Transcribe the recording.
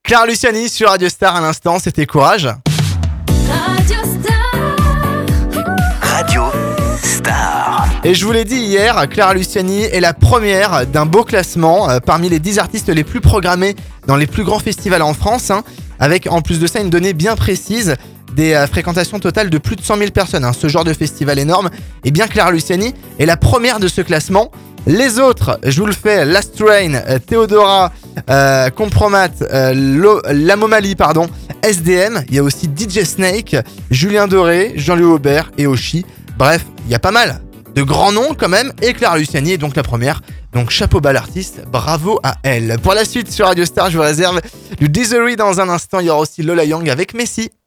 Clara Luciani sur Radio Star à l'instant, c'était Courage. Radio Star. Et je vous l'ai dit hier, Clara Luciani est la première d'un beau classement parmi les 10 artistes les plus programmés dans les plus grands festivals en France, avec en plus de ça une donnée bien précise des fréquentations totales de plus de 100 000 personnes. Ce genre de festival énorme, et bien Clara Luciani est la première de ce classement. Les autres, je vous le fais, Last Train, Theodora, Compromat, L'Amomalie, SDM, il y a aussi DJ Snake, Julien Doré, Jean-Louis Aubert et Oshi. Bref, il y a pas mal de grands noms quand même, et Clara Luciani est donc la première. Donc chapeau bas l'artiste, bravo à elle. Pour la suite sur Radio Star, je vous réserve du Deezery dans un instant, il y aura aussi Lola Young avec Messi.